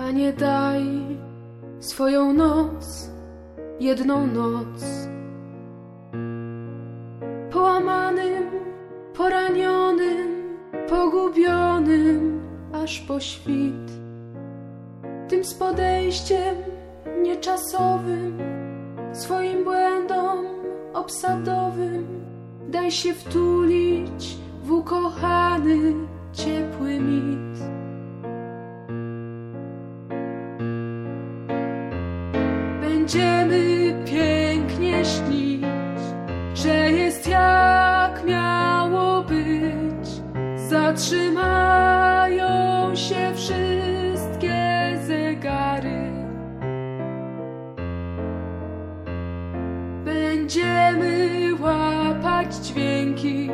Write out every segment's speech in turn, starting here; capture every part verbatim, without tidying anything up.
Panie, daj swoją noc, jedną noc, połamanym, poranionym, pogubionym aż po świt. Tym z podejściem nieczasowym, swoim błędom obsadowym daj się wtulić w ukochany, ciepły mit. Będziemy pięknie śnić, że jest jak miało być. Zatrzymają się wszystkie zegary. Będziemy łapać dźwięki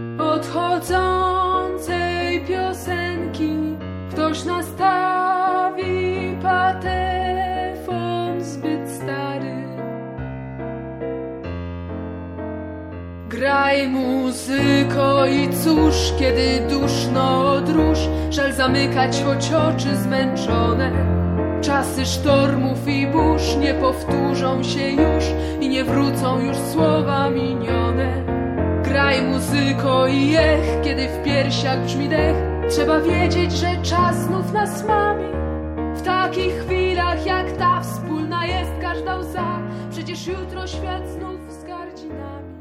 odchodzącej piosenki. Ktoś nastawi patefon zbyt stary. Graj muzyko i cóż, kiedy duszno odróż, żal zamykać choć oczy zmęczone. Czasy sztormów i burz nie powtórzą się już i nie wrócą już słowa minione. Graj muzyko i ech, kiedy w piersiach brzmi dech. Trzeba wiedzieć, że czas znów nas mami. W takich chwilach jak ta wspólna jest każda łza. Przecież jutro świat znów zgardzi nami.